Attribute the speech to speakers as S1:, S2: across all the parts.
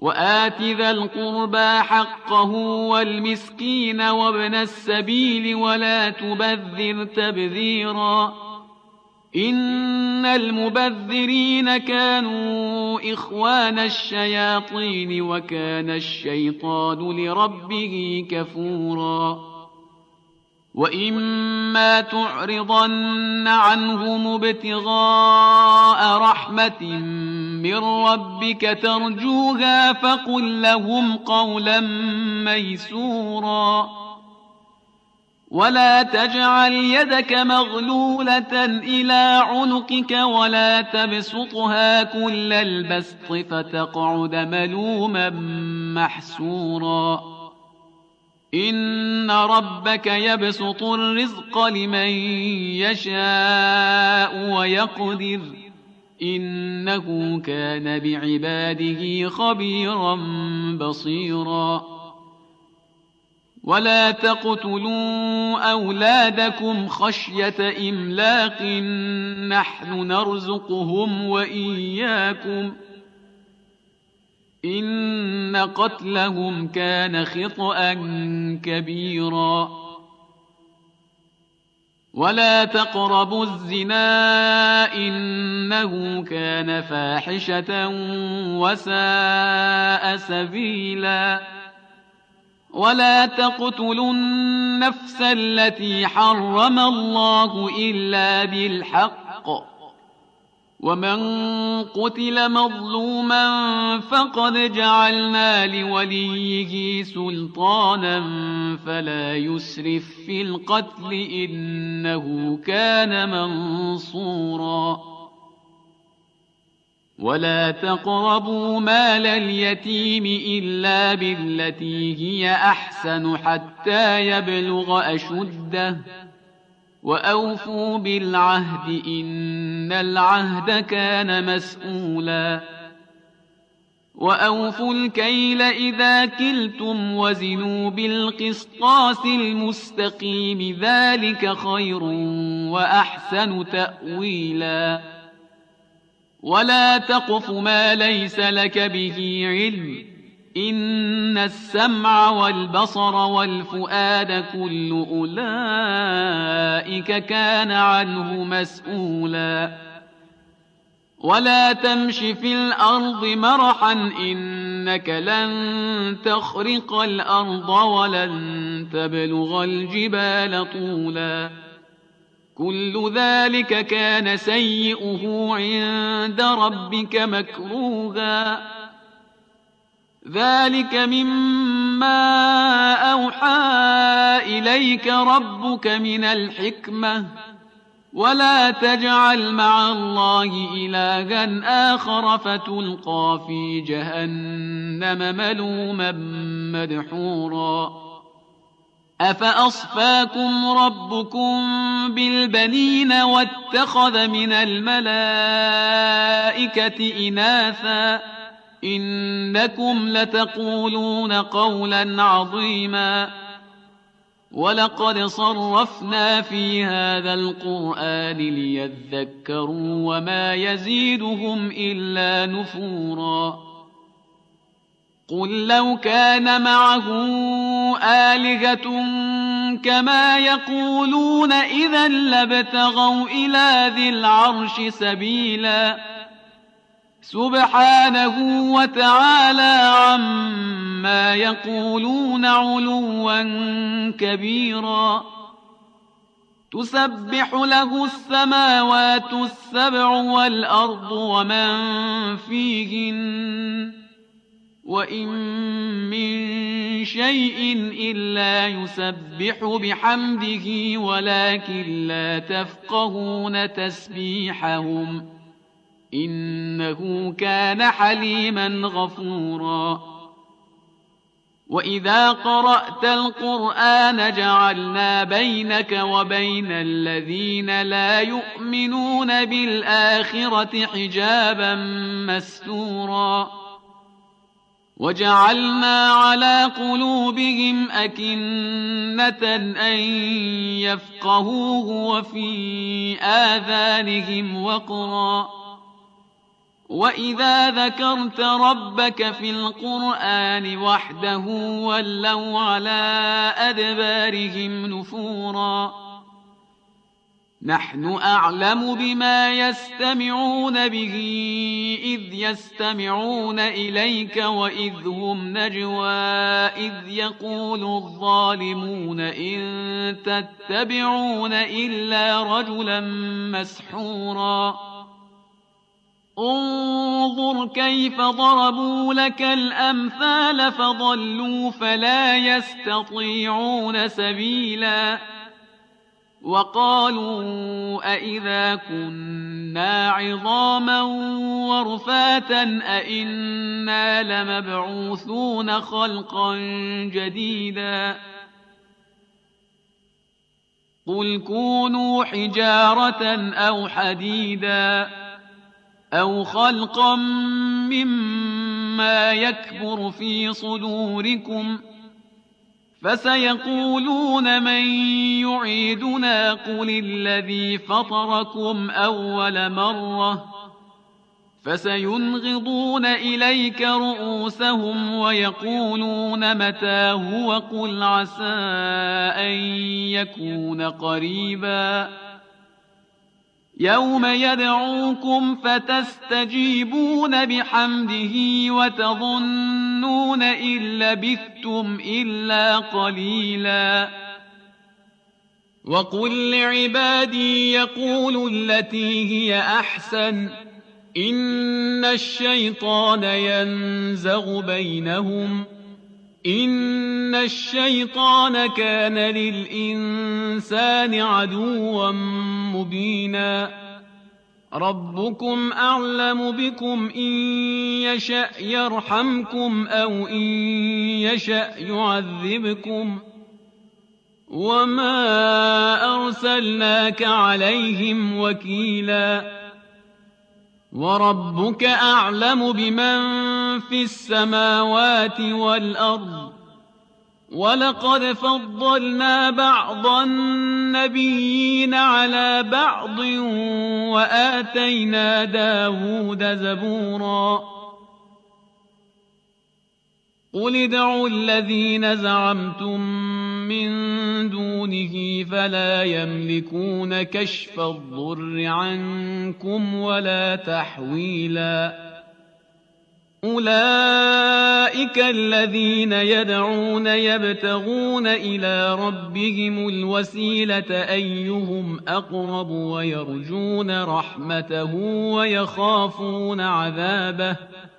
S1: وآت ذا القربى حقه والمسكين وابن السبيل ولا تبذر تبذيرا إن المبذرين كانوا إخوان الشياطين وكان الشيطان لربه كفورا وإما تعرضن عنهم ابتغاء رحمة من ربك ترجوها فقل لهم قولا ميسورا ولا تجعل يدك مغلولة إلى عنقك ولا تبسطها كل البسط فتقعد ملوما محسورا إن ربك يبسط الرزق لمن يشاء ويقدر إنه كان بعباده خبيرا بصيرا ولا تقتلوا أولادكم خشية إملاق نحن نرزقهم وإياكم إن قتلهم كان خطأ كبيرا ولا تقربوا الزنا إنه كان فاحشة وساء سبيلا ولا تقتلوا النفس التي حرم الله إلا بالحق ومن قتل مظلوما فقد جعلنا لوليه سلطانا فلا يسرف في القتل إنه كان منصورا ولا تقربوا مال اليتيم إلا بالتي هي أحسن حتى يبلغ أشده وأوفوا بالعهد إن العهد كان مسؤولا وأوفوا الكيل إذا كلتم وزنوا بالقسطاس المستقيم ذلك خير وأحسن تأويلا ولا تقف ما ليس لك به علم إن السمع والبصر والفؤاد كل أولئك كان عنه مسؤولا ولا تمش في الأرض مرحا إنك لن تخرق الأرض ولن تبلغ الجبال طولا كل ذلك كان سيئه عند ربك مكروها ذلك مما أوحى إليك ربك من الحكمة ولا تجعل مع الله إلها آخر فتلقى في جهنم ملوما مدحورا أفأصفاكم ربكم بالبنين واتخذ من الملائكة إناثا إنكم لتقولون قولا عظيما ولقد صرفنا في هذا القرآن ليذكروا وما يزيدهم إلا نفورا قل لو كان معه آلهة كما يقولون إذا لابتغوا إلى ذي العرش سبيلا سبحانه وتعالى عما يقولون علوا كبيرا تسبح له السماوات السبع والأرض ومن فيهن وإن من شيء إلا يسبح بحمده ولكن لا تفقهون تسبيحهم إنه كان حليما غفورا وإذا قرأت القرآن جعلنا بينك وبين الذين لا يؤمنون بالآخرة حجابا مستورا وجعلنا على قلوبهم أكنة أن يفقهوه وفي آذانهم وقرا وإذا ذكرت ربك في القرآن وحده ولوا على أدبارهم نفورا نحن أعلم بما يستمعون به إذ يستمعون إليك وإذ هم نجوى إذ يقول الظالمون إن تتبعون إلا رجلا مسحورا انظر كيف ضربوا لك الأمثال فضلوا فلا يستطيعون سبيلا وقالوا أئذا كنا عظاما ورفاتا أئنا لمبعوثون خلقا جديدا قل كونوا حجارة أو حديدا أو خلقا مما يكبر في صدوركم فسيقولون من يعيدنا قل الذي فطركم أول مرة فسينغضون إليك رؤوسهم ويقولون متى هو قل عسى أن يكون قريبا يوم يدعوكم فتستجيبون بحمده وتظنون إن لبثتم إلا قليلا وقل لعبادي يقولوا التي هي أحسن إن الشيطان ينزغ بينهم إن الشيطان كان للإنسان عدوا مبينا ربكم أعلم بكم إن يشأ يرحمكم أو إن يشأ يعذبكم وما أرسلناك عليهم وكيلا وربك أعلم بمن في السماوات والأرض ولقد فضلنا بعض النبيين على بعض وآتينا داود زبورا قل ادعوا الذين زعمتم من دونه فلا يملكون كشف الضر عنكم ولا تحويلا أولئك الذين يدعون يبتغون إلى ربهم الوسيلة أيهم أقرب ويرجون رحمته ويخافون عذابه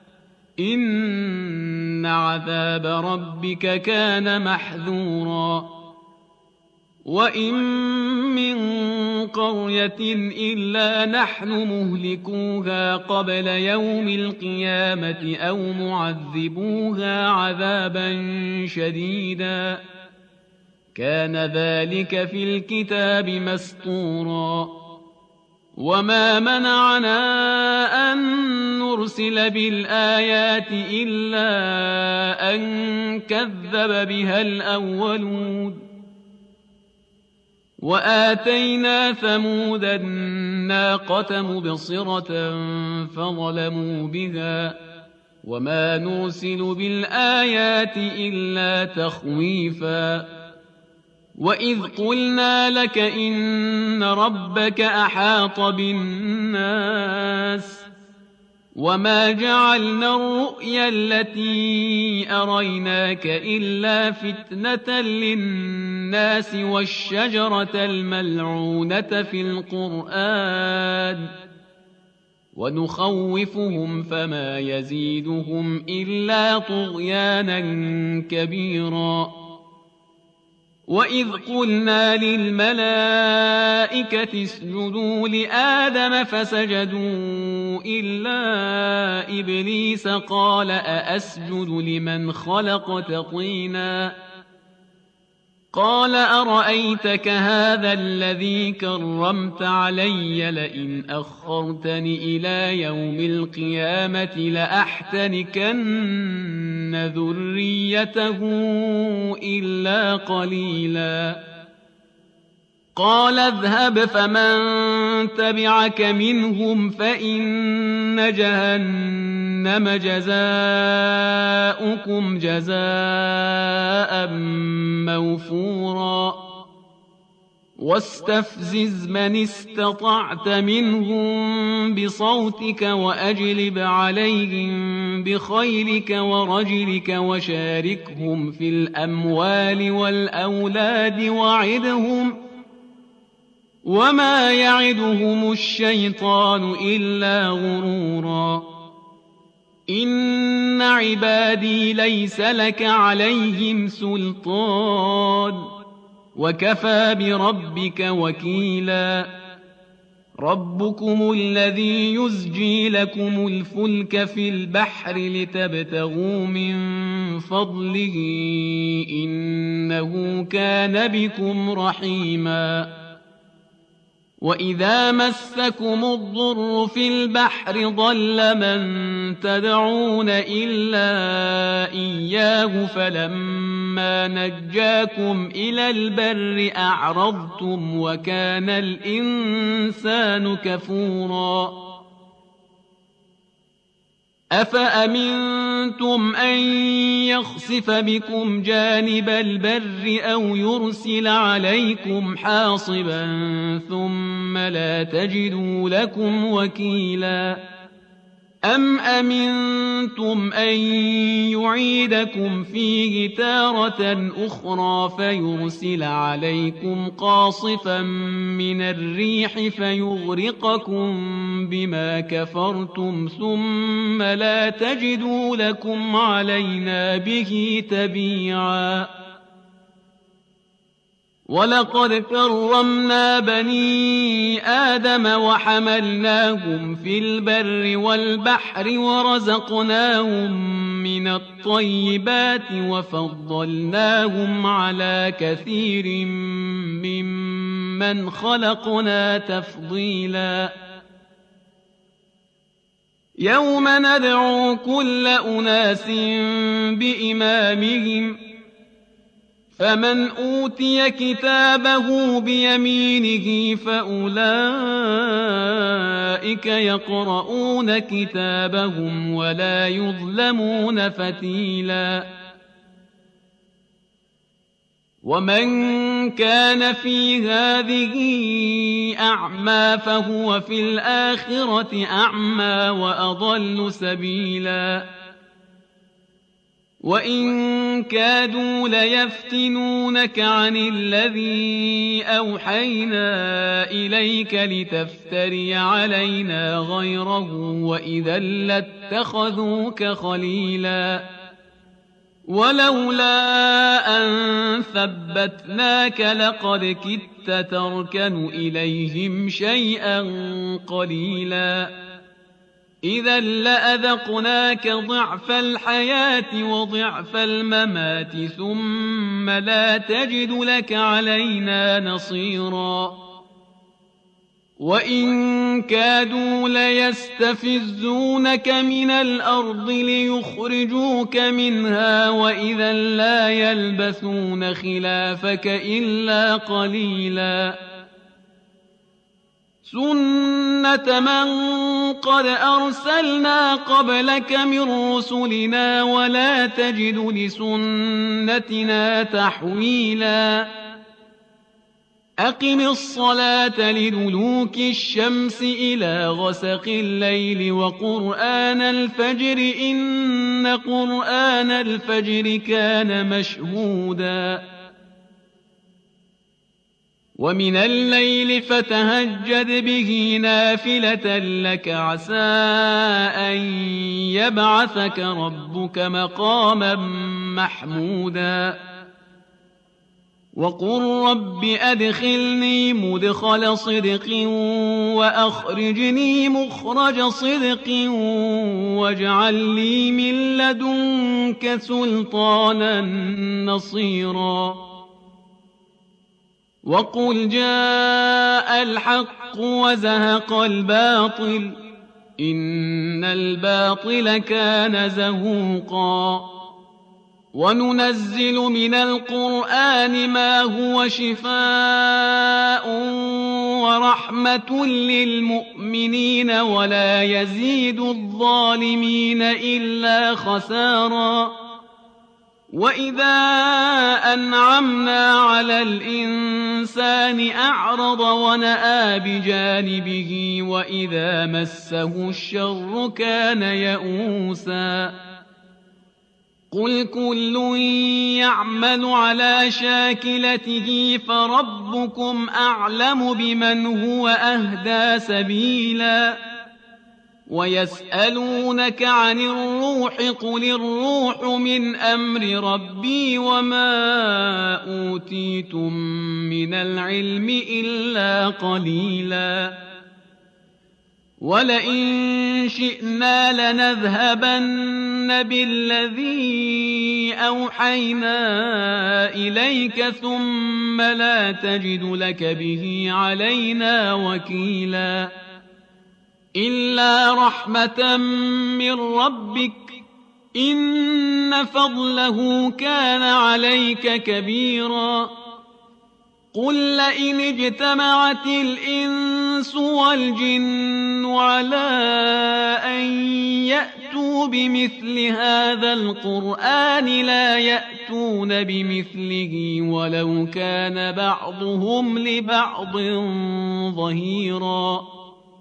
S1: إن عذاب ربك كان محذورا وإن من قرية إلا نحن مهلكوها قبل يوم القيامة أو معذبوها عذابا شديدا كان ذلك في الكتاب مسطورا وما منعنا أن نرسل بالآيات إلا أن كذب بها الأولون وآتينا ثمود الناقة مبصرة فظلموا بها وما نرسل بالآيات إلا تخويفا وإذ قلنا لك إن ربك أحاط بالناس وما جعلنا الرؤيا التي أريناك إلا فتنة للناس والشجرة الملعونة في القرآن ونخوفهم فما يزيدهم إلا طغيانا كبيرا وإذ قلنا للملائكة اسجدوا لآدم فسجدوا إلا إبليس قال أأسجد لمن خلقت طينا قال أرأيتك هذا الذي كرمت علي لئن أخرتني إلى يوم القيامة لأحتنكن ذريته إلا قليلا قال اذهب فمن تبعك منهم فإن جهنم جزاؤكم جزاء موفورا واستفزز من استطعت منهم بصوتك وأجلب عليهم بخيلك ورجلك وشاركهم في الأموال والأولاد وعدهم وما يعدهم الشيطان إلا غرورا إن عبادي ليس لك عليهم سلطان وكفى بربك وكيلا ربكم الذي يزجي لكم الفلك في البحر لتبتغوا من فضله إنه كان بكم رحيما وإذا مسكم الضر في البحر ضل من تدعون إلا إياه فلما نجاكم إلى البر أعرضتم وكان الإنسان كفورا أفأمنتم أن يخسف بكم جانب البر أو يرسل عليكم حاصبا ثم لا تجدوا لكم وكيلا أم أمنتم أن يعيدكم فيه تارة أخرى فيرسل عليكم قاصفا من الريح فيغرقكم بما كفرتم ثم لا تجدوا لكم علينا به تبيعا ولقد كرمنا بني آدم وحملناهم في البر والبحر ورزقناهم من الطيبات وفضلناهم على كثير ممن خلقنا تفضيلا يوم ندعو كل أناس بإمامهم فمن أوتي كتابه بيمينه فأولئك يقرؤون كتابهم ولا يظلمون فتيلا ومن كان في هذه أعمى فهو في الآخرة أعمى وأضل سبيلا وإن كادوا ليفتنونك عن الذي أوحينا إليك لتفتري علينا غيره وإذا لاتخذوك خليلا ولولا أن ثبتناك لقد كدت تركن إليهم شيئا قليلا إذا لأذقناك ضعف الحياة وضعف الممات ثم لا تجد لك علينا نصيرا وإن كادوا ليستفزونك من الأرض ليخرجوك منها وإذا لا يلبثون خلافك إلا قليلا سنة من قد أرسلنا قبلك من رسلنا ولا تجد لسنتنا تحويلا أقم الصلاة لدلوك الشمس إلى غسق الليل وقرآن الفجر إن قرآن الفجر كان مشهودا ومن الليل فتهجد به نافلة لك عسى أن يبعثك ربك مقاما محمودا وقل رب أدخلني مدخل صدق وأخرجني مخرج صدق واجعل لي من لدنك سلطانا نصيرا وقل جاء الحق وزهق الباطل إن الباطل كان زهوقا وننزل من القرآن ما هو شفاء ورحمة للمؤمنين ولا يزيد الظالمين إلا خسارا وإذا أنعمنا على الإنسان أعرض ونأى بجانبه وإذا مسه الشر كان يئوسا قل كل يعمل على شاكلته فربكم أعلم بمن هو أهدى سبيلا ويسألونك عن الروح قل الروح من أمر ربي وما أوتيتم من العلم إلا قليلا ولئن شئنا لنذهبن بالذي أوحينا إليك ثم لا تجد لك به علينا وكيلا إلا رحمة من ربك إن فضله كان عليك كبيرا قل لئن اجتمعت الإنس والجن على أن يأتوا بمثل هذا القرآن لا يأتون بمثله ولو كان بعضهم لبعض ظهيرا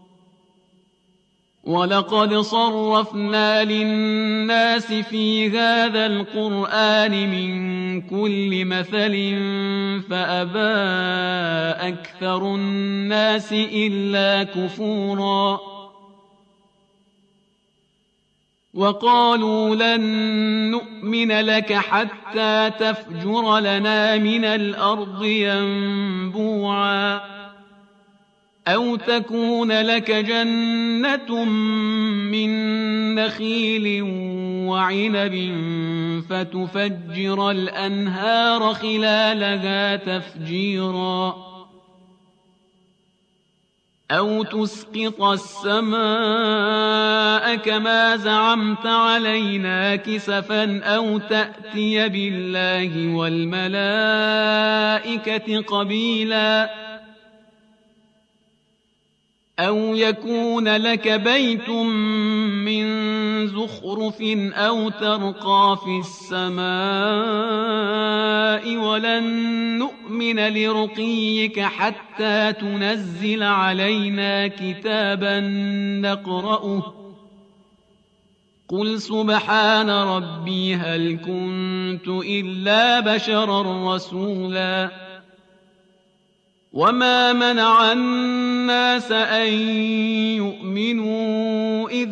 S1: ولقد صرفنا للناس في هذا القرآن من كل مثل فأبى أكثر الناس إلا كفورا وقالوا لن نؤمن لك حتى تفجر لنا من الأرض ينبوعا أو تكون لك جنة من نخيل وعنب فتفجر الأنهار خلالها تفجيرا أو تسقط السماء كما زعمت علينا كسفا أو تأتي بالله والملائكة قبيلا أو يكون لك بيت من زخرف أو ترقى في السماء ولن نؤمن لرقيك حتى تنزل علينا كتابا نقرأه قل سبحان ربي هل كنت إلا بشرا رسولا وما منع الناس أن يؤمنوا إذ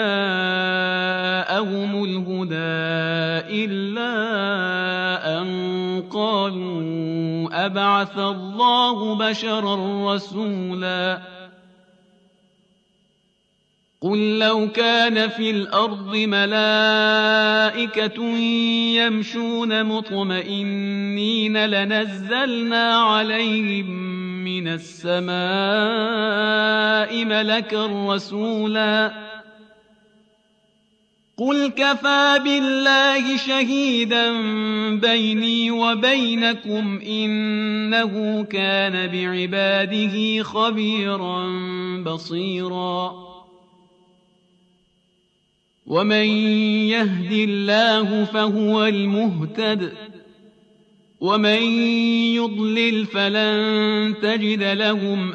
S1: جاءهم الهدى إلا أن قالوا أبعث الله بشرا رسولا قل لو كان في الأرض ملائكة يمشون مطمئنين لنزلنا عليهم من السماء ملكا رسولا قل كفى بالله شهيدا بيني وبينكم إنه كان بعباده خبيرا بصيرا ومن يهد الله فهو المهتد ومن يضلل فلن تجد لهم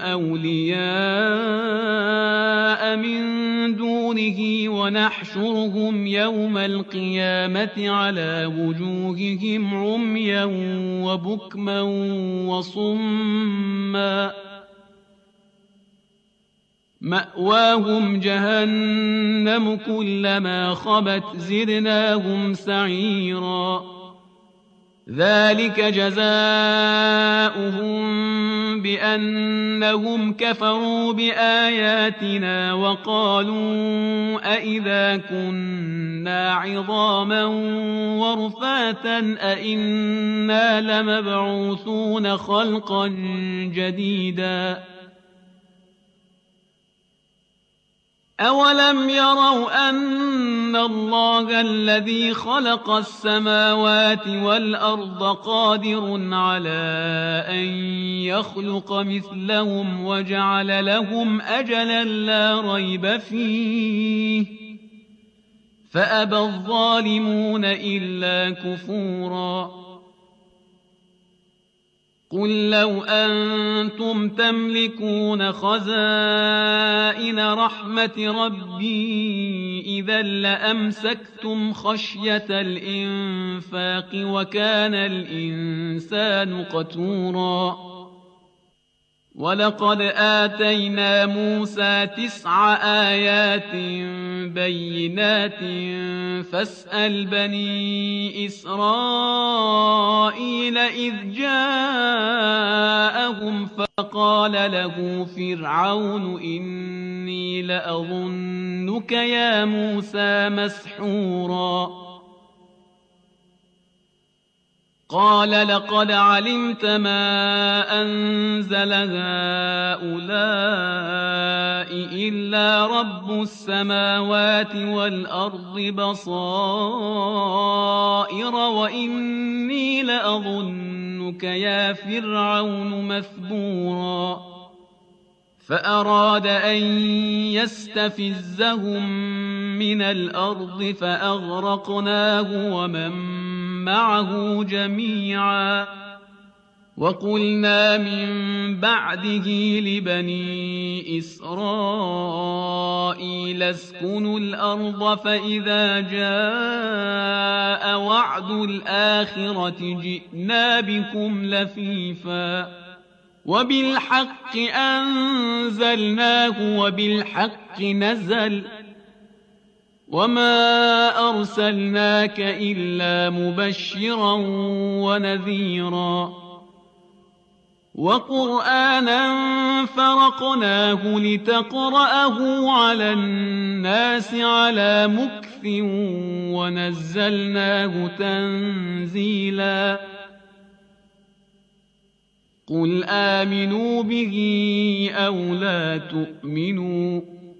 S1: أولياء من دونه ونحشرهم يوم القيامة على وجوههم عميا وبكما وصما مأواهم جهنم كلما خبت زدناهم سعيرا ذلك جزاؤهم بأنهم كفروا بآياتنا وقالوا أئذا كنا عظاما ورفاتا أئنا لمبعوثون خلقا جديدا أولم يروا أن الله الذي خلق السماوات والأرض قادر على أن يخلق مثلهم وجعل لهم أجلا لا ريب فيه فأبى الظالمون إلا كفورا قل لو أنتم تملكون خزائن رحمة ربي إذا لأمسكتم خشية الإنفاق وكان الإنسان قتورا ولقد آتينا موسى 9 آيات بينات فاسأل بني إسرائيل إذ جاءهم فقال له فرعون إني لأظنك يا موسى مسحورا قال لقد علمت ما أنزل هؤلاء إلا رب السماوات والأرض بصائر وإني لأظنك يا فرعون مثبورا فأراد أن يستفزهم من الأرض فأغرقناه ومن معه جميعا وقلنا من بعده لبني إسرائيل اسكنوا الأرض فإذا جاء وعد الآخرة جئنا بكم لفيفا وبالحق أنزلناه وبالحق نزل وما أرسلناك إلا مبشرا ونذيرا وقرآنا فرقناه لتقرأه على الناس على مكث ونزلناه تنزيلا قل آمنوا به أو لا تؤمنوا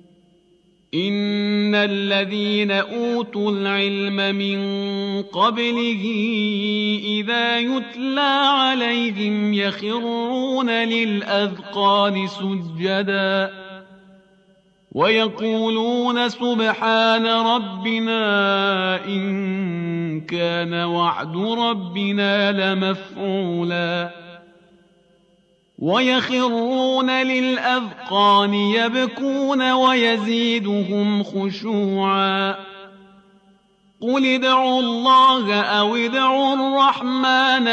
S1: إن الذين أوتوا العلم من قبله إذا يتلى عليهم يخرون للأذقان سجدا ويقولون سبحان ربنا إن كان وعد ربنا لمفعولا ويخرون للأذقان يبكون ويزيدهم خشوعا قل ادعوا الله أو ادعوا الرحمن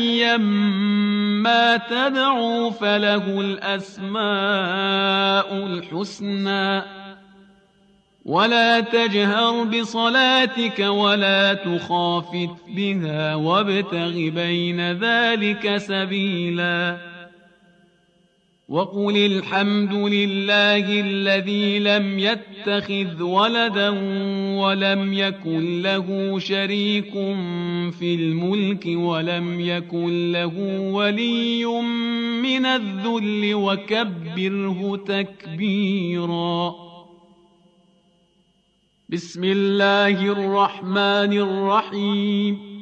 S1: أيما تدعوا فله الأسماء الحسنى ولا تجهر بصلاتك ولا تخافت بها وابتغ بين ذلك سبيلا وقل الحمد لله الذي لم يتخذ ولدا ولم يكن له شريك في الملك ولم يكن له ولي من الذل وكبره تكبيرا بسم الله الرحمن الرحيم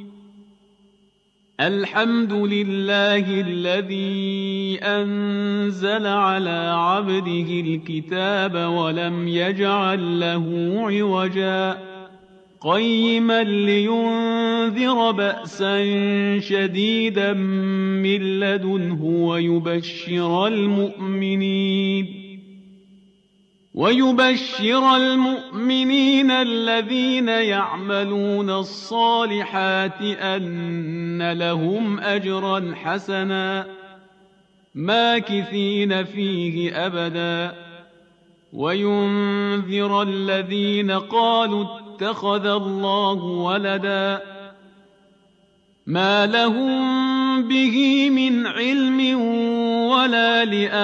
S1: الحمد لله الذي أنزل على عبده الكتاب ولم يجعل له عوجا قيما لينذر بأسا شديدا من لدنه ويبشر المؤمنين الذين يعملون الصالحات أن لهم أجرا حسنا ماكثين فيه أبدا وينذر الذين قالوا اتخذ الله ولدا ما لهم به من علم ولا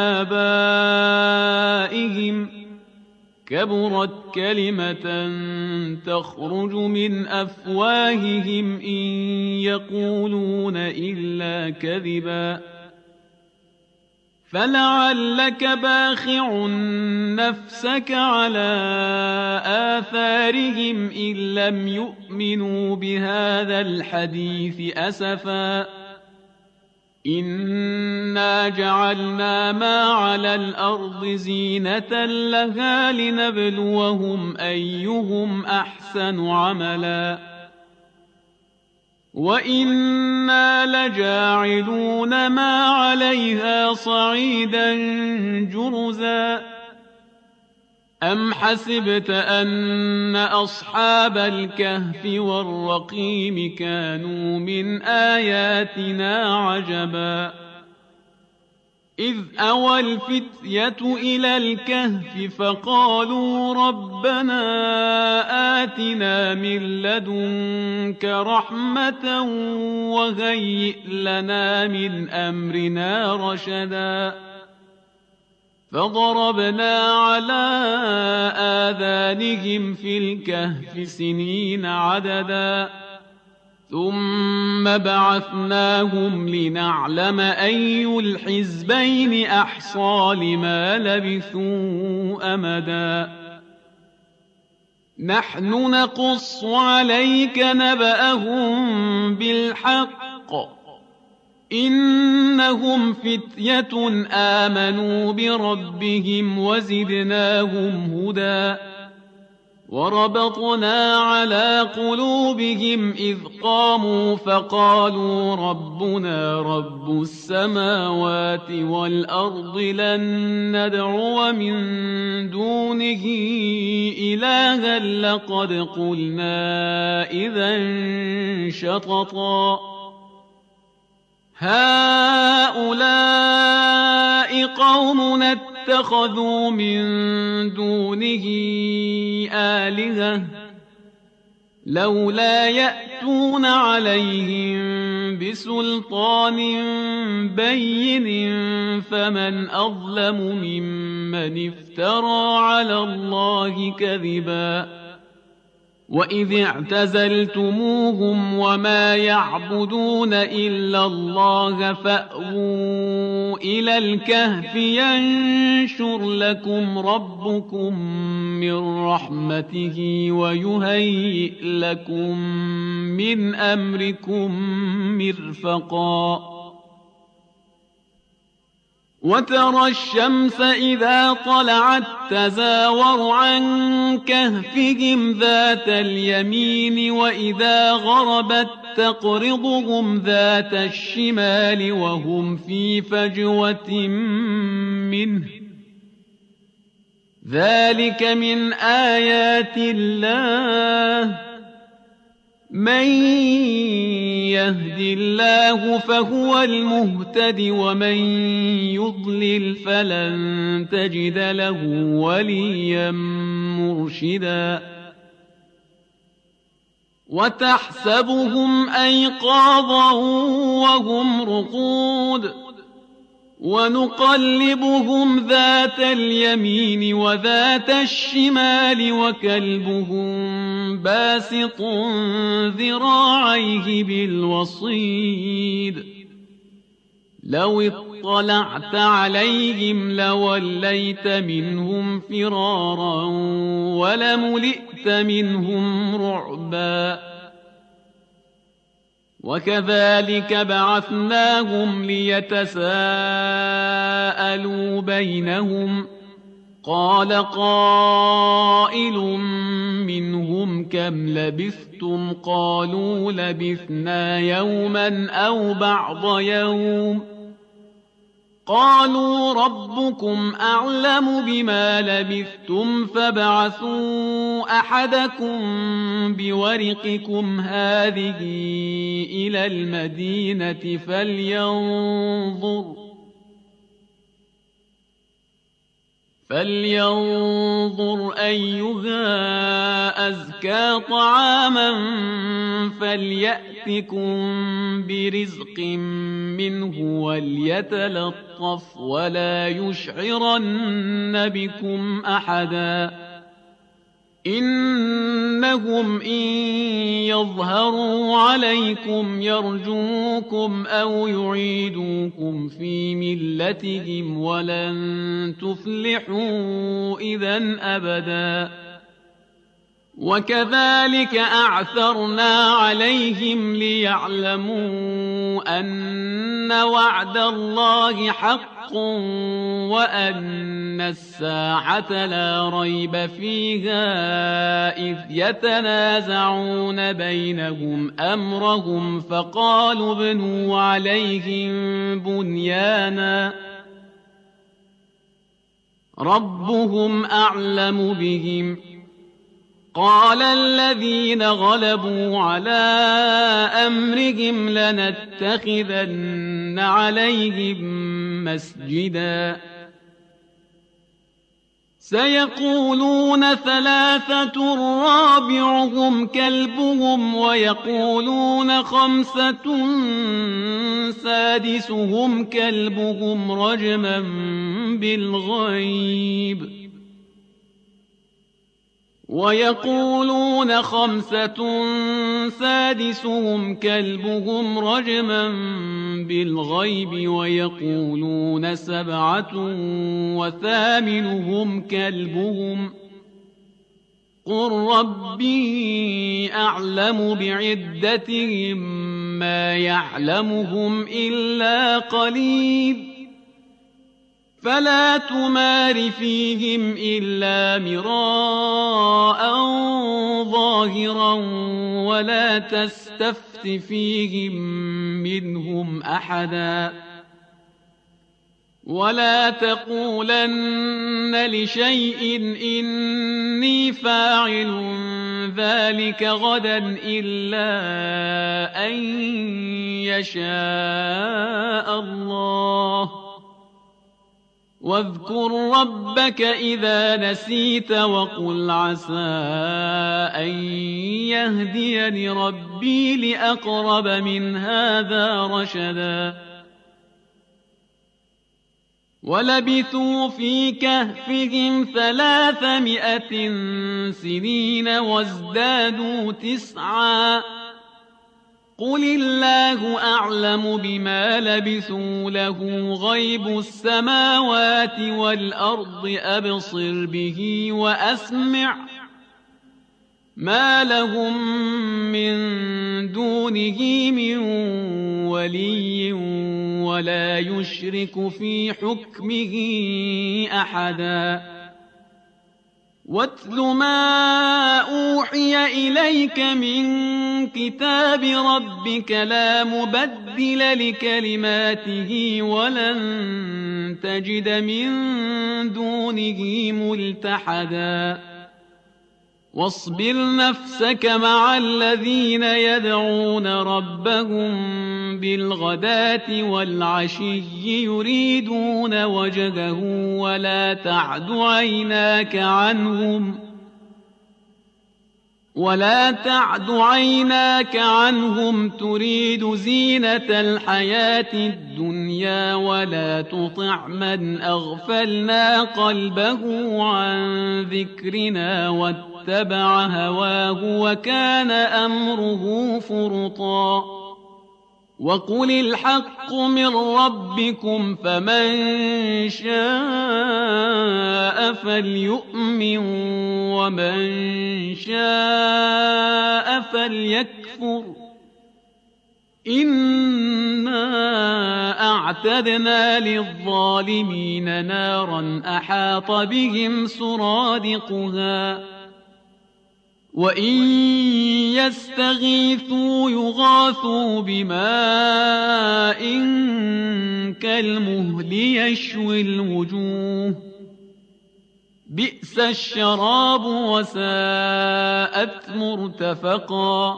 S1: لآبائهم كبرت كلمة تخرج من أفواههم إن يقولون إلا كذبا فلعلك باخع نفسك على آثارهم إن لم يؤمنوا بهذا الحديث أسفا إنا جعلنا ما على الأرض زينة لها لنبلوهم أيهم أحسن عملا وإنا لجاعلون ما عليها صعيدا جرزا أم حسبت أن أصحاب الكهف والرقيم كانوا من آياتنا عجبا إذ أوى الفتية إلى الكهف فقالوا ربنا آتنا من لدنك رحمة وهيئ لنا من أمرنا رشدا فضربنا على آذانهم في الكهف سنين عددا ثم بعثناهم لنعلم أي الحزبين أحصى لما لبثوا أمدا نحن نقص عليك نبأهم بالحق إنهم فتية آمنوا بربهم وزدناهم هدى وربطنا على قلوبهم إذ قاموا فقالوا ربنا رب السماوات والأرض لن ندعو من دونه إلها لقد قلنا إذا شططا هؤلاء قومنا اتخذوا من دونه آلهة لولا يأتون عليهم بسلطان بين فمن أظلم ممن افترى على الله كذبا وإذ اعتزلتموهم وما يعبدون إلا الله فأووا إلى الكهف ينشر لكم ربكم من رحمته ويهيئ لكم من أمركم مرفقا وترى الشمس إذا طلعت تزاور عن كهفهم ذات اليمين وإذا غربت تقرضهم ذات الشمال وهم في فجوة منه ذلك من آيات الله من يهد الله فهو المهتد ومن يضلل فلن تجد له وليا مرشدا وتحسبهم أيقاظا وهم رقود ونقلبهم ذات اليمين وذات الشمال وكلبهم باسط ذراعيه بالوصيد لو اطلعت عليهم لوليت منهم فرارا ولملئت منهم رعبا وكذلك بعثناهم ليتساءلوا بينهم قال قائل منهم كم لبثتم قالوا لبثنا يوما أو بعض يوم قالوا ربكم أعلم بما لبثتم فابعثوا أحدكم بورقكم هذه إلى المدينة فلينظر أيها أزكى طعاما فليأتكم برزق منه وليتلطف ولا يشعرن بكم أحدا إنهم إن يظهروا عليكم يرجموكم أو يعيدوكم في ملتهم ولن تفلحوا إذن أبدا وكذلك أعثرنا عليهم ليعلموا أن وعد الله حق وأن الساعة لا ريب فيها إذ يتنازعون بينهم أمرهم فقالوا ابنوا عليهم بنيانا ربهم أعلم بهم قال الذين غلبوا على أمرهم لنتخذن عليهم مسجدا سيقولون ثلاثة رابعهم كلبهم ويقولون خمسة سادسهم كلبهم رجما بالغيب ويقولون خمسة سادسهم كلبهم رجما بالغيب ويقولون سبعة وثامنهم كلبهم قل ربي أعلم بعدتهم ما يعلمهم إلا قليل فلا تمار فيهم إلا مراء ظاهرا ولا تستفت فيهم منهم أحدا ولا تقولن لشيء إني فاعل ذلك غدا إلا أن يشاء الله واذكر ربك إذا نسيت وقل عسى أن يهديني ربي لأقرب من هذا رشدا ولبثوا في كهفهم 300 سنين وازدادوا 9 قل الله أعلم بما لبثوا له غيب السماوات والأرض أبصر به وأسمع ما لهم من دونه من ولي ولا يشرك في حكمه أحدا واتل ما أوحي إليك من كتاب ربك لا مبدل لكلماته ولن تجد من دونه ملتحدا واصبر نفسك مع الذين يدعون ربهم بالغداة والعشي يريدون وجهه ولا تعد عيناك عنهم تريد زينة الحياة الدنيا ولا تطع من أغفلنا قلبه عن ذكرنا واتبع هواه وكان أمره فرطا وقل الحق من ربكم فمن شاء فليؤمن ومن شاء فليكفر إنا أعتدنا للظالمين نارا أحاط بهم سرادقها وإن يستغيثوا يغاثوا بماء كالمهل يشوي الوجوه بئس الشراب وساءت مرتفقا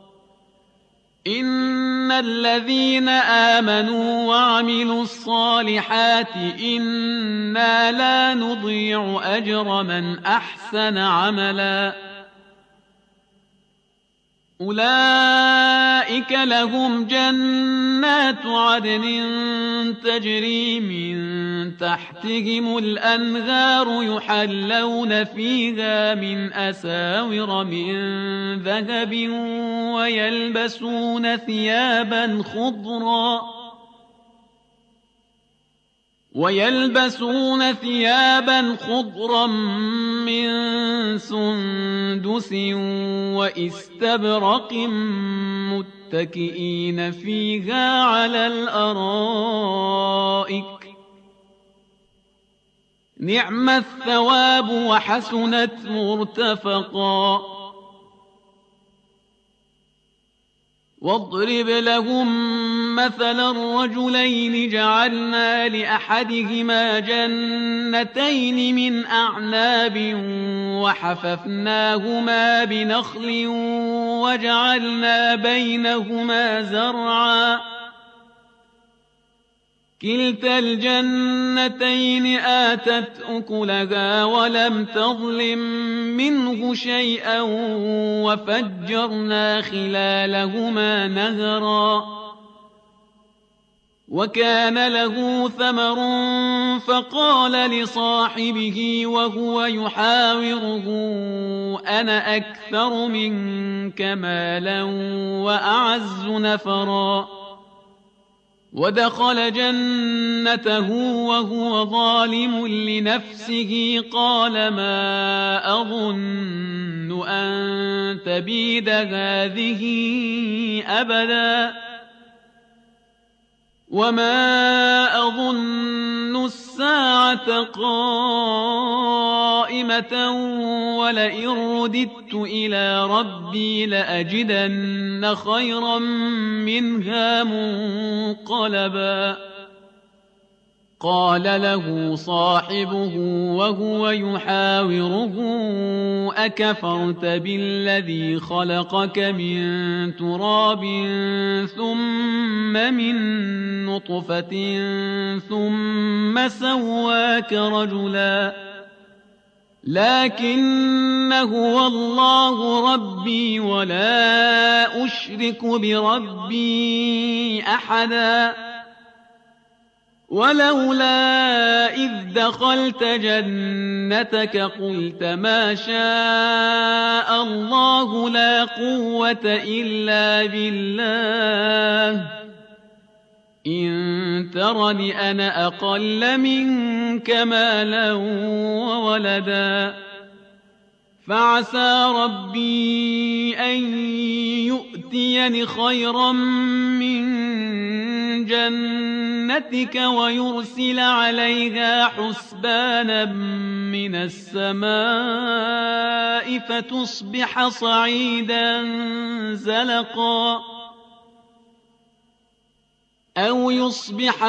S1: إن الذين آمنوا وعملوا الصالحات إنا لا نضيع أجر من أحسن عملا أولئك أولئك لهم جنات عدن تجري من تحتهم الأنهار يحلون فيها من أساور من ذهب ويلبسون ثيابا خضرا من سندس وإستبرق متكئين فيها على الأرائك نعم الثواب وحسنت مرتفقا واضرب لهم مثلا الرجلين جعلنا لأحدهما جنتين من أعناب وحففناهما بنخل وجعلنا بينهما زرعا كلتا الجنتين آتت أكلها ولم تظلم منه شيئا وفجرنا خلالهما نهرا وكان له ثمر فقال لصاحبه وهو يحاوره أنا أكثر منك مالا وأعز نفرا ودخل جنته وهو ظالم لنفسه قال ما أظن أن تبيد هذه أبدا وما أظن الساعة قائمة ولئن رددت إلى ربي لأجدن خيرا منها منقلبا قال له صاحبه وهو يحاوره أكفرت بالذي خلقك من تراب ثم من نطفة ثم سواك رجلا لكن هو الله ربي ولا أشرك بربي أحدا ولولا إذ دخلت جنتك قلت ما شاء الله لا قوة إلا بالله إن ترني أنا أقل منك مالا وولدا فعسى ربي أن يؤتيني خيرا من جنتك ويرسل عليها حسبانا من السماء فتصبح صعيدا زلقا أو يصبح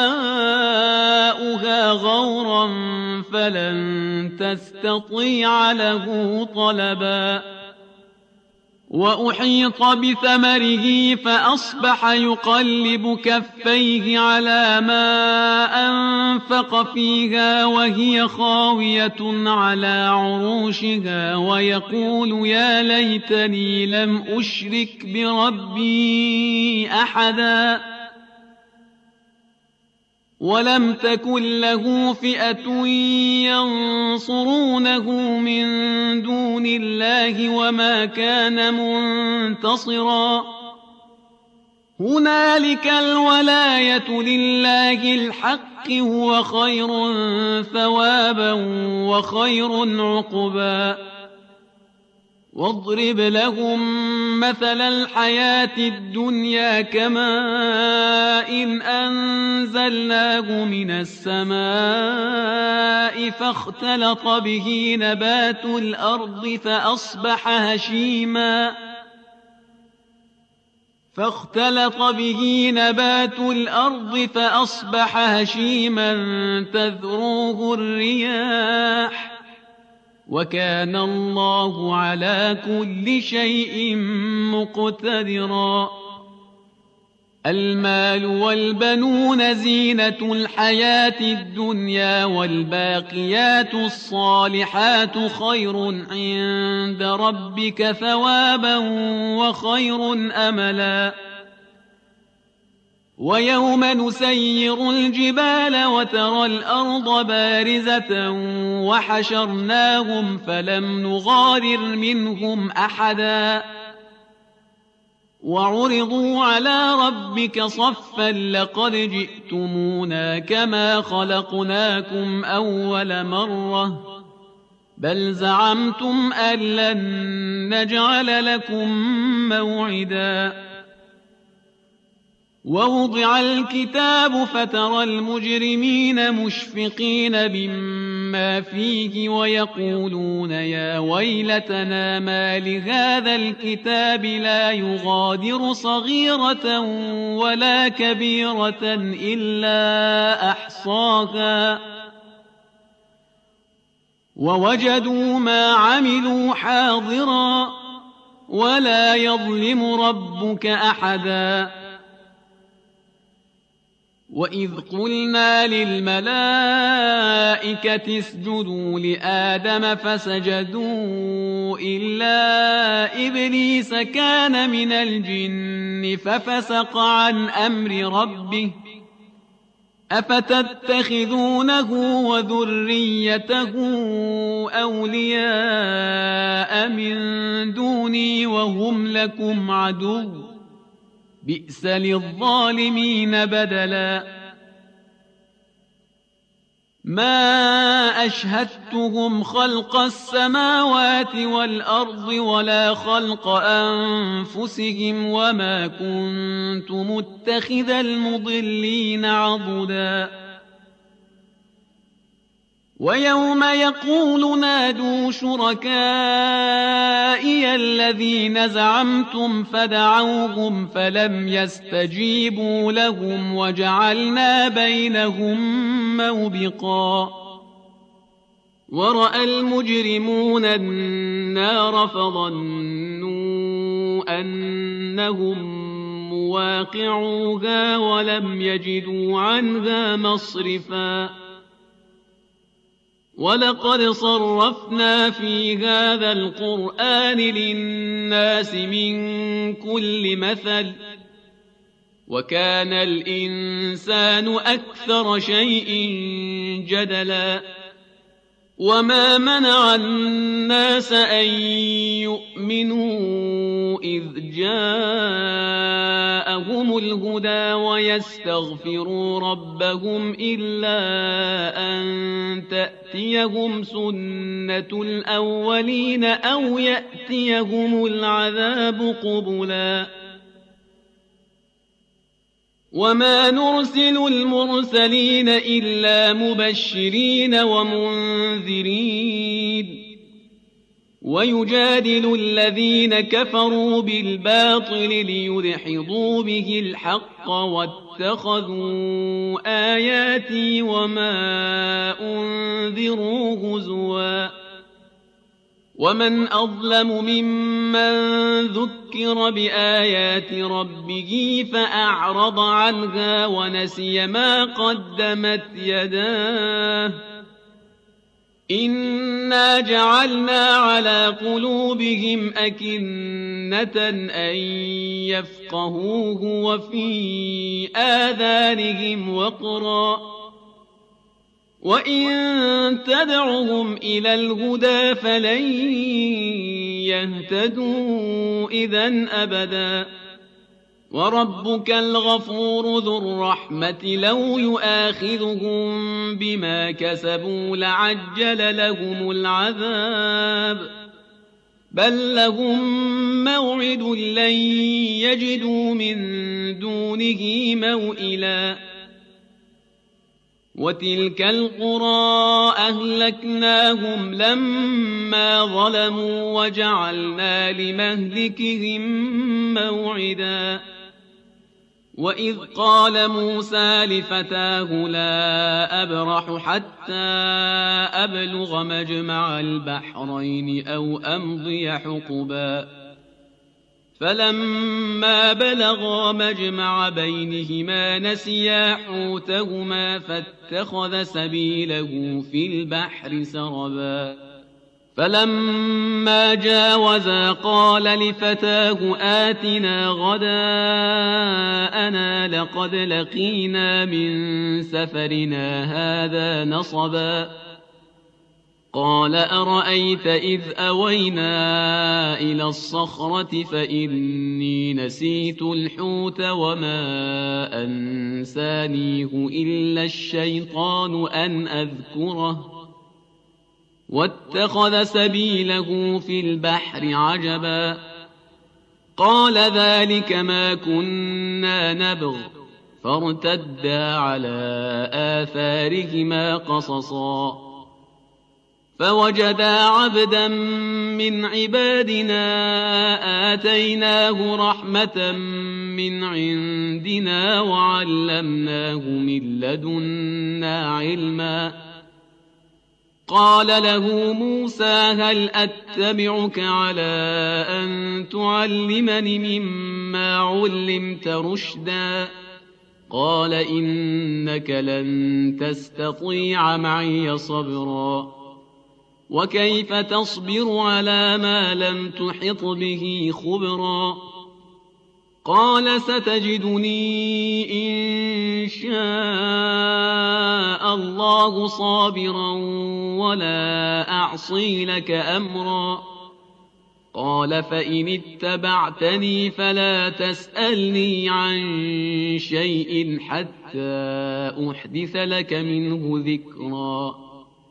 S1: ماؤها غورا فلن تستطيع له طلبا وأحيط بثمره فأصبح يقلب كفيه على ما أنفق فيها وهي خاوية على عروشها ويقول يا ليتني لم أشرك بربي أحدا ولم تكن له فئة ينصرونه من دون الله وما كان منتصرا هنالك الولاية لله الحق هو خير ثوابا وخير عقبا واضرب لهم مثل الحياة الدنيا كماء إن أنزلناه من السماء فاختلط به نبات الأرض فأصبح هشيما تذروه الرياح وكان الله على كل شيء مقتدرا المال والبنون زينة الحياة الدنيا والباقيات الصالحات خير عند ربك ثوابا وخير أملا ويوم نسير الجبال وترى الأرض بارزة وحشرناهم فلم نغادر منهم أحدا وعرضوا على ربك صفا لقد جئتمونا كما خلقناكم أول مرة بل زعمتم أن لن نجعل لكم موعدا ووضع الكتاب فترى المجرمين مشفقين مما فيه ويقولون يا ويلتنا ما لهذا الكتاب لا يغادر صغيرة ولا كبيرة إلا أحصاها ووجدوا ما عملوا حاضرا ولا يظلم ربك أحدا وإذ قلنا للملائكة اسجدوا لآدم فسجدوا إلا إبليس كان من الجن ففسق عن أمر ربه أفتتخذونه وذريته أولياء من دوني وهم لكم عدو بئس للظالمين بدلا ما أشهدتهم خلق السماوات والأرض ولا خلق أنفسهم وما كنت متخذ المضلين عضدا ويوم يقول نادوا شركائي الذين زعمتم فدعوهم فلم يستجيبوا لهم وجعلنا بينهم موبقا ورأى المجرمون النار فظنوا أنهم مواقعوها ولم يجدوا عنها مصرفا ولقد صرفنا في هذا القرآن للناس من كل مثل وكان الإنسان أكثر شيء جدلا وما منع الناس أن يؤمنوا إذ جاءهم الهدى ويستغفروا ربهم إلا أن تأتيهم سنة الأولين أو يأتيهم العذاب قبلا وما نرسل المرسلين إلا مبشرين ومنذرين ويجادل الذين كفروا بالباطل ليدحضوا به الحق واتخذوا آياتي وما أنذروا هزوا ومن أظلم ممن ذكر بآيات ربه فأعرض عنها ونسي ما قدمت يداه إنا جعلنا على قلوبهم أكنة أن يفقهوه وفي آذانهم وقرا وإن تدعهم إلى الهدى فلن يهتدوا إذن أبدا وربك الغفور ذو الرحمة لو يؤاخذهم بما كسبوا لعجل لهم العذاب بل لهم موعد لن يجدوا من دونه موئلا وتلك القرى أهلكناهم لما ظلموا وجعلنا لمهلكهم موعدا وإذ قال موسى لفتاه لا أبرح حتى أبلغ مجمع البحرين أو أمضي حقبا فلما بلغا مجمع بينهما نسيا حوتهما فاتخذ سبيله في البحر سربا فلما جاوزا قال لفتاه آتنا غداءنا لقد لقينا من سفرنا هذا نصبا قال أرأيت إذ أوينا إلى الصخرة فإني نسيت الحوت وما أنسانيه إلا الشيطان أن أذكره واتخذ سبيله في البحر عجبا قال ذلك ما كنا نبغ فارتدا على آثارهما قصصا فوجدا عبدا من عبادنا آتيناه رحمة من عندنا وعلمناه من لدنا علما قال له موسى هل أتبعك على أن تعلمني مما علمت رشدا قال إنك لن تستطيع معي صبرا وكيف تصبر على ما لم تحط به خبرا قال ستجدني إن شاء الله صابرا ولا أعصي لك أمرا قال فإن اتبعتني فلا تسألني عن شيء حتى أحدث لك منه ذكرا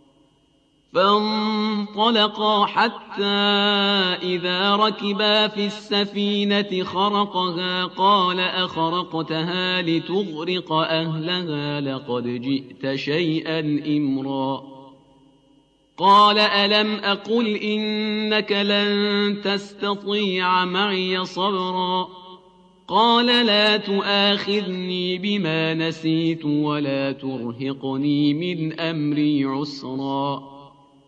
S1: فانطلقا حتى إذا ركبا في السفينة خرقها قال أخرقتها لتغرق أهلها لقد جئت شيئا إمرا قال ألم أقل إنك لن تستطيع معي صبرا قال لا تؤاخذني بما نسيت ولا ترهقني من أمري عسرا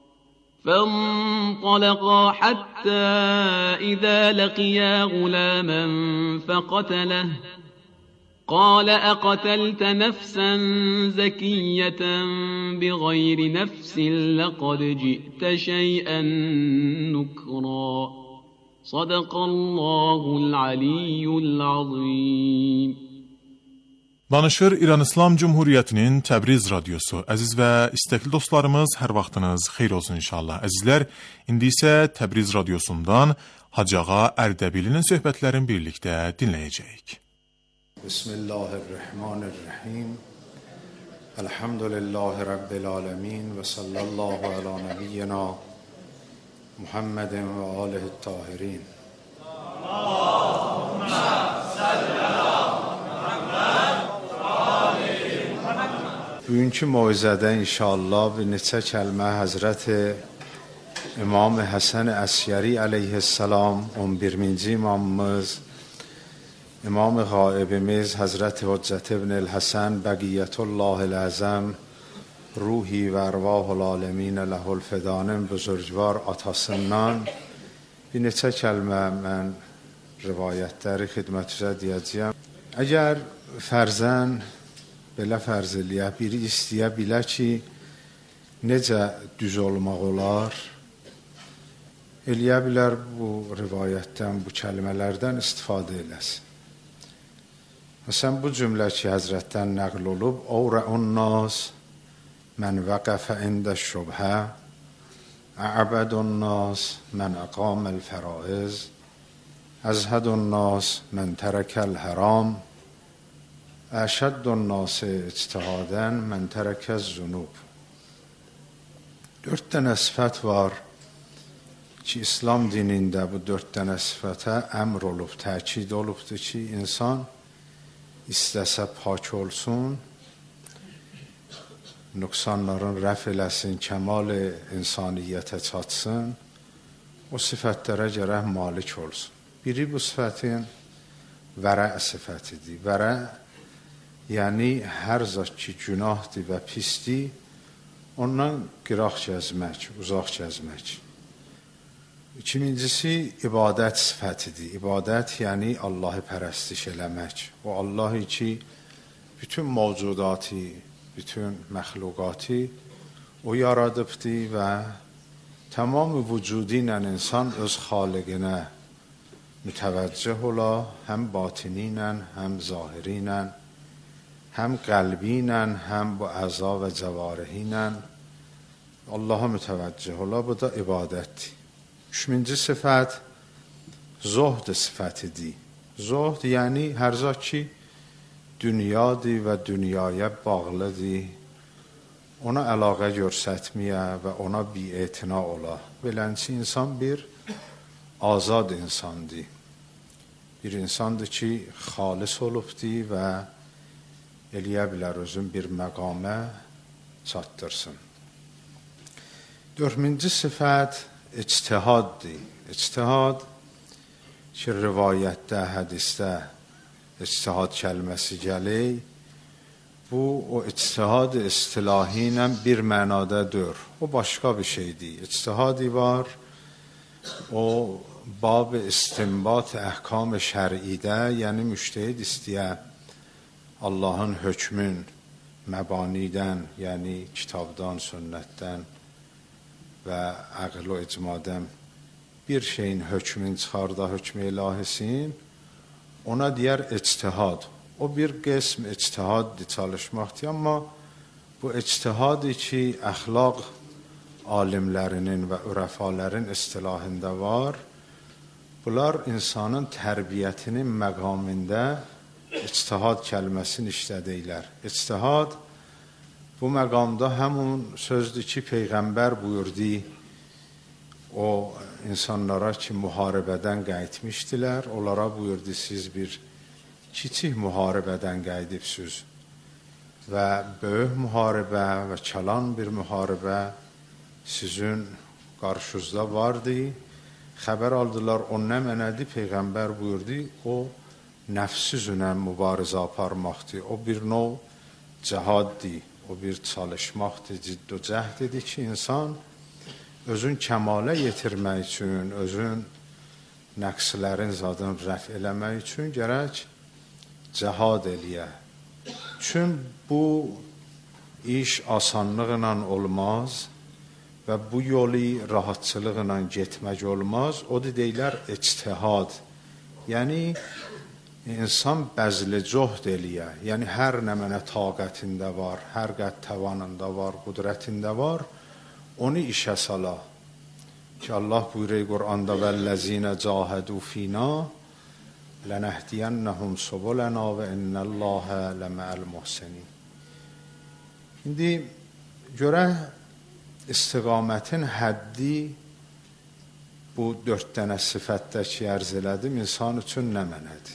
S1: فانطلقا حتى إذا لقيا غلاما فقتله قال أقتلت نفسا زكية بغير نفس لقد جئت شيئا نكرا صدق الله العلي العظيم.
S2: Danışır İran İslam Cumhuriyetinin Təbriz Radyosu. Əziz və istəkli dostlarımız, hər vaxtınız xeyir olsun inşallah. Əzizlər, indi isə Təbriz Radyosundan Hacı Ağa Ərdəbilinin söhbətlərini birlikdə dinləyəcəyik.
S3: Bismillahirrahmanirrahim. Elhamdülillahi Rabbil alemin və sallallahu ala nebiyyina Muhammedin və alihi tahirin. Allahümme salli ala Bugünkü moizədə inşallah bir neçə kəlmə Həzrəti İmam Həsən Əsgəri əleyhissalam 11-ci imamımız, İmam Qaibimiz Həzrəti Hüccət ibn el-Həsən Bəqiyyətullahil Əzəm Ruhi və Ərvahul Aləmin Ləhul Fidanın buzurgvar atasından bir neçə kəlmə mən rivayətləri xidmətinizə deyəcəyəm. Əgər fərzən belə fərz eləyə, biri istəyə bilə ki, necə düz olmaq olar, eləyə bilər bu rivayətdən, bu kəlmələrdən istifadə eləsin. Məsələn, bu cümlə ki, Həzrətdən nəql olub, Əvrəun nas mən vəqəfə ində şubhə, Əbədun nas mən əqaməl fəraiz, Əzhədun nas mən tərəkəl həram, Əşəddun nası ictihadən mən tərəkəz zunub. 4 dənə sifət var ki, İslam dinində bu 4 dənə sifətə əmr olub, təkid olubdur ki, insan istəsə pak olsun, nöqsanların rəf eləsin, kəmal insaniyyətə çatsın, o sifətlərə gərək malik olsun. Biri bu sifətin vərə sifətidir. Vərə yəni hər zat ki günahdır və pisdir, ondan qıraq gəzmək, uzaq gəzmək. İkincisi ibadət sifətidir. İbadət yəni Allahı pərəstiş eləmək. O Allahı ki bütün mövcudatı, bütün məxluqatı o yaradıbdı və tamam vücudu ilə insan öz xaliqinə mütəvəccüh ola, həm batini ilə, həm zahiri ilə, həm qəlbi ilə, həm bu əza və cəvarihi ilə Allaha mütəvəccüh ola. Bu da ibadətdir. Üçüncü sifət zuhd sifətidir. Zuhd yəni hər zat ki dünyadır və dünyaya bağlıdır, ona əlaqə göstərməyə və ona bi'etina ola. Beləncə insan bir azad insandır. Bir insandır ki xalis olubdur və eləyə bilər özün bir məqamə çatdırsın. Dördüncü sifət ictihaddır. İctihad ki rivayətdə, hədisdə ictihad kəlməsi gəlir. Bu o ictihad istilahi ilə bir mənadadır. O başqa bir şeydir. İctihadi var. O bab istinbat əhkam şər'idə, yəni müştəhid istəyə Allahın hökmün məbanidən, yəni kitabdan, sünnətdən və əql o icmadən bir şeyin hökmün çıxarda, hökm ilahisin, ona deyər ictihad. O bir qism ictihaddır, çalışmaqdır, amma bu ictihadı ki, əxlaq alimlərinin və ürəfalərin istilahında var, bunlar insanın tərbiyyətinin məqamında ictihad kəlməsini işlədiklər. İctihad bu məqamda həmin sözdür ki, Peyğəmbər buyurdu, o insanlara ki, müharibədən qayıtmışdilər, onlara buyurdu, siz bir kiçik müharibədən qayıdıbsınız və böyük müharibə və çalan bir müharibə sizin qarşınızda vardı. Xəbər aldılar, o nə mənədir? Peyğəmbər buyurdu, o nəfs üzünə mübarizə aparmaqdır. O bir növ cihaddır, o bir çalışmaqdır, cidd və cəhdidir ki, insan özün kəmalə yetirmək üçün, özün nəqslərin zadını rəf eləmək üçün gərək cihad eləyə. Çün bu iş asanlıqla olmaz və bu yolu rahatçılıqla getmək olmaz. O da deyilər ictihad. Yəni insan bəzli cohd eləyə. Yəni hər nə mənə taqətində var, hər qəd təvanında var, qudrətində var, onu işə sala. Ki Allah buyuruyor Qur'anda vəllezine cahadu fina لَنَهْدِيَنَّهُمْ سُبُلَنَا وَإِنَّ اللّٰهَ لَمَعَ الْمُحْسِنِينَ. İndi görək istiqamətin həddi bu 4 dənə sifətdə ki, ərz elədim, insan üçün nə mənədir?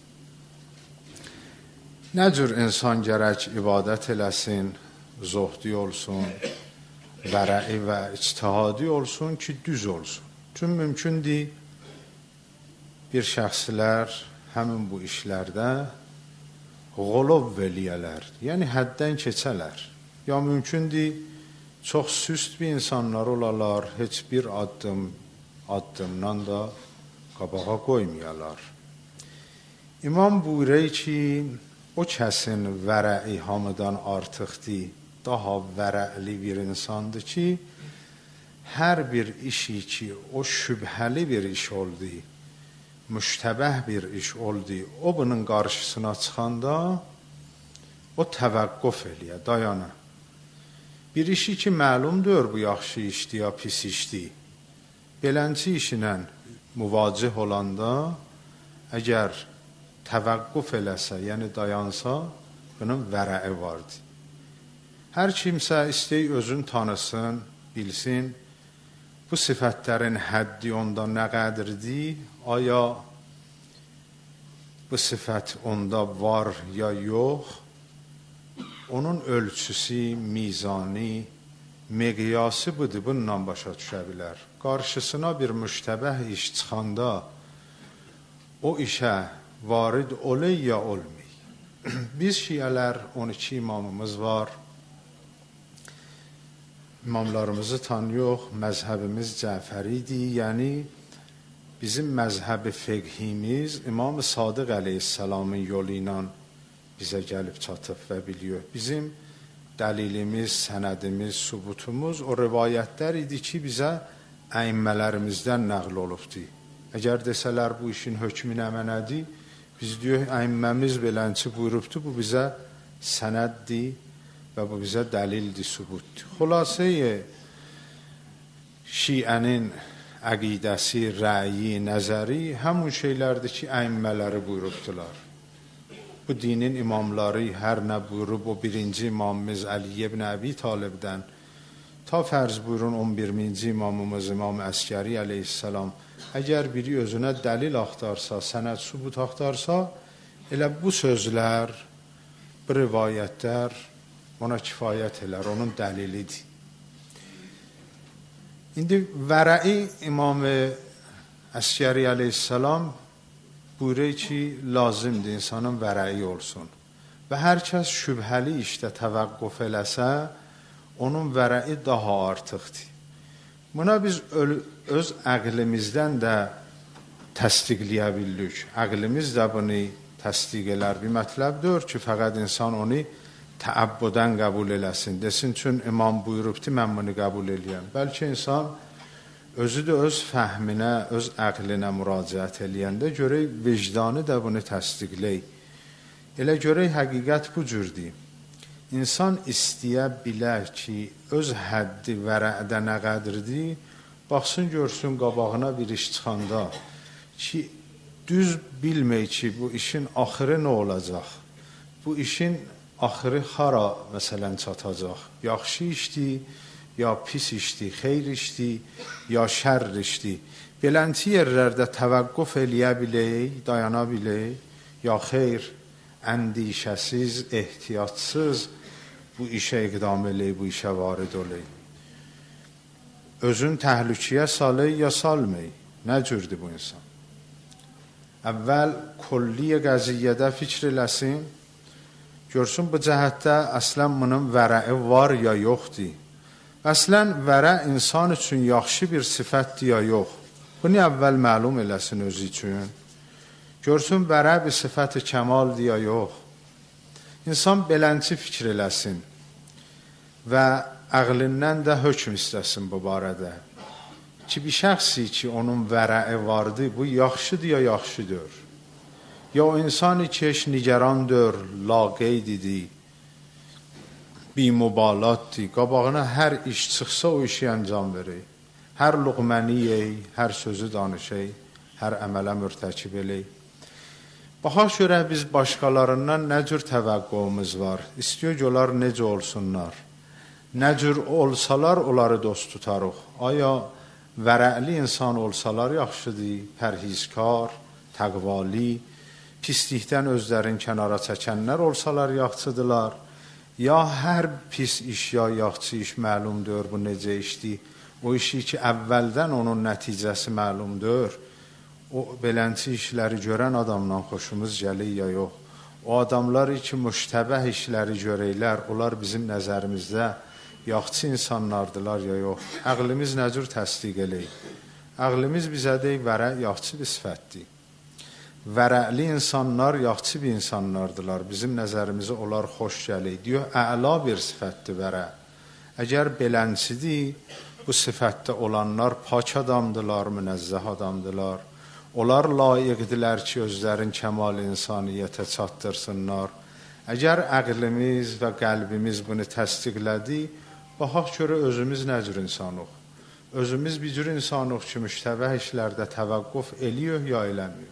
S3: Nə cür insan gərək ibadət eləsin, zuhdi olsun, vərəi və ictihadi olsun ki, düz olsun. Çünki mümkündür bir şəxslər həmin bu işlərdə qolov eləyələr, yəni həddən keçələr. Ya mümkündür, çox süst bir insanlar olalar, heç bir addımdan da qabağa qoymayalar. İmam buyuruyor ki, o kəsin vərəi hamıdan artıqdır, daha vərəli bir insandır ki, hər bir işi ki, o şübhəli bir iş oldu, müştəbəh bir iş oldu, o bunun qarşısına çıxanda o təvəqqüf eləyə, dayana. Bir işi ki, məlumdur bu yaxşı işdir ya pis işdir, belənçi işinə müvacih olanda əgər təvəqqüf eləsə, yəni dayansa, bunun vərəi vardır. Hər kimsə istəyi özün tanısın, bilsin, bu sifətlərin həddi onda nə qədrdir? Aya bu sifət onda var ya yox? Onun ölçüsü, mizani, miqyası budur, bununla başa düşə bilər. Qarşısına bir müştəbəh iş çıxanda o işə varid olay ya olmay. Biz şiələr 12 imamımız var imamlarımızı tanıyıq, məzhəbimiz Cəfəridir. Yəni bizim məzhəb fiqhimiz İmam Sadiq əleyhissalamın yolu ilə bizə gəlib çatıb və biliyor. Bizim dəlilimiz, sənədimiz, subutumuz o rivayətlər idi ki, bizə əimmələrimizdən nəql olubdur. Əgər desələr bu işin hökmü nə mənədir, biz diyor əimməmiz belənçi buyurubdur, bu bizə sənəddir və bu bizə dəlildir, subutdur. Xülasəyə şiənin əqidəsi, rəyi, nəzəri həmun şeylərdir ki, əimmələri buyurubdular. Bu dinin imamları hər nə buyurub, o birinci imamımız Əli ibn Əbi Talibdən ta fərz buyurun 11-ci imamımız İmam Əskəri əleyhissalam, əgər biri özünə dəlil axtarsa, sənəd subut axtarsa, elə bu sözlər, bu rivayətlər ona kifayət elər, onun dəlilidir. İndi vərəi İmam Əskəri əleyhissalam buyurur ki, lazımdır insanın vərəi olsun. Və hər kəs şübhəli işdə təvəqqüf eləsə, onun vərəi daha artıqdır. Buna biz öz əqlimizdən də təsdiqləyə bildik. Əqlimiz də bunu təsdiq elər. Bir mətləb deyir ki, fəqət insan onu təəbbudən qəbul eləsin. Desin, çün imam buyurubdur, mən bunu qəbul eləyəm. Bəlkə insan özü də öz fəhminə, öz əqlinə müraciət eləyəndə görək, vicdanı da bunu təsdiqləyir. Elə görək, həqiqət bu cürdür. İnsan istəyə bilər ki, öz həddi vərədə nə qədrdir, baxsın, görsün qabağına bir iş çıxanda ki, düz bilmək ki, bu işin axırı nə olacaq? Bu işin axırı hara, məsələn, çatacaq? Yaxşı işdir, ya pis işdir, xeyr işdir, ya şərr işdir. Belənti yerlərdə təvəqqüf eləyə bilək, dayana bilək, ya xeyr, əndişəsiz, ehtiyatsız bu işə iqdam eləyək, bu işə varid olək. Özün təhlükəyə salək, ya salmayıq. Nə cürdür bu insan? Əvvəl kulli qəziyyədə fikr eləsin, görsün bu cəhətdə əslən bunun vərəi var ya yoxdur. Əslən vərə insan üçün yaxşı bir sifətdir ya yox. Bunu əvvəl məlum eləsin özü üçün. Görsün vərə bir sifət-i kəmaldir ya yox. İnsan belənçi fikr eləsin və əqlindən də hökm istəsin bu barədə. Ki bir şəxsi ki onun vərəi vardır, bu yaxşıdır ya yaxşıdır. Ya o insanı ki heç nigerandır, laqeydidir, bimubalatdır, qabağına hər iş çıxsa o işi əncam verir. Hər luqməni yeyək, hər sözü danışay, hər əmələ mürtəkib eləyik. Baxaq görək biz başqalarından nə cür təvəqqümüz var. İstiyor ki, onlar necə olsunlar. Nə cür olsalar, onları dost tutarıq. Aya vərəli insan olsalar yaxşıdır, pərhizkar, təqvali, pislikdən özlərin kənara çəkənlər olsalar yaxşıdırlar. Ya hər pis iş, ya yaxşı iş məlumdur, bu necə işdir. O işi ki, əvvəldən onun nəticəsi məlumdur. O belənçi işləri görən adamdan xoşumuz gəlir ya yox. O adamlar ki, müştəbəh işləri görəklər, onlar bizim nəzərimizdə yaxşı insanlardılar ya yox. Əqlimiz nə cür təsdiq eləyir? Əqlimiz bizə deyir, vərə yaxşı bir sifətdir. Vərəli insanlar yaxşı bir insanlardılar. Bizim nəzərimizə onlar xoş gəlir. Diyor, əla bir sifətdir vərə. Əgər belənçidir, bu sifətdə olanlar pak adamdılar, münəzzəh adamdılar. Onlar layiqdilər ki, özlərin kəmal insaniyyətə çatdırsınlar. Əgər əqlimiz və qəlbimiz bunu təsdiqlədi, baxaq görə özümüz nə cür insanıq? Özümüz bir cür insanıq ki, müştəbəh işlərdə təvəqqüf eləyir ya eləmir.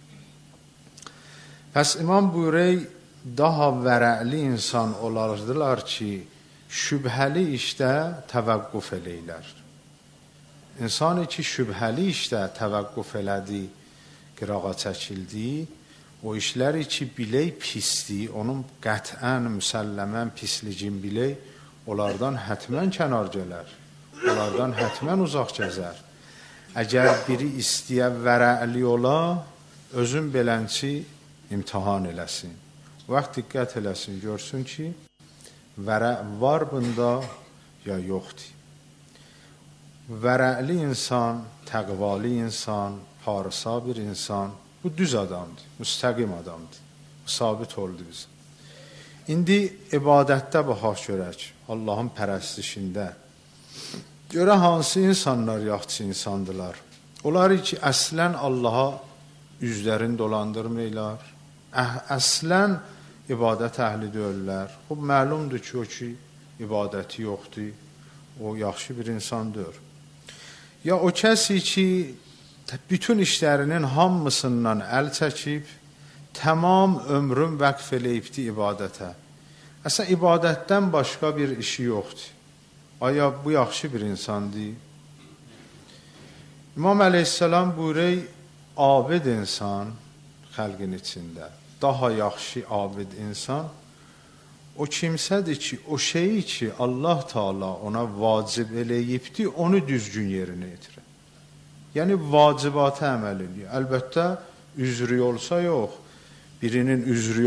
S3: Pəs İmam buyurur, daha vərəli insan olardılar ki, şübhəli işdə təvəqqüf eləyirlər. İnsanı ki, şübhəli işdə təvəqqüf elədi, qırağa çəkildi, o işləri ki, bilək pisdir, onun qətən, müsəlləmən pisligin bilək, onlardan hətmən kənar gələr, onlardan hətmən uzaq gəzər. Əgər biri istəyə vərəli ola, özün belənçi imtihan eləsin. Vaxt diqqət eləsin, görsün ki, vərə var bunda ya yoxdur. vərəli insan, təqvalı insan, parsa bir insan, bu düz adamdır, müstəqim adamdır. Sabit oldu bizə. İndi ibadətdə baxaq görək, Allahın pərəstişində. Görə hansı insanlar yaxşı insandılar? Onlar ki, əslən Allaha üzlərini dolandırmırlar, əslən ibadət əhli deyirlər. O məlumdur ki, o ki, ibadəti yoxdur, o yaxşı bir insandır. Ya o kəsi ki, bütün işlərinin hamısından əl çəkib, tamam ömrün vəqf eləyibdi ibadətə. Əslən, ibadətdən başqa bir işi yoxdur. Aya bu yaxşı bir insandır? İmam əleyhissalam buyuruyor, abid insan xalqın içində, daha yaxşı abid insan, o kimsədir ki, o şeyi ki, Allah Teala ona vacib eləyibdi, onu düzgün yerinə yetirir. Yəni, vacibata əməl edir. Əlbəttə, üzrü olsa yox, birinin üzrü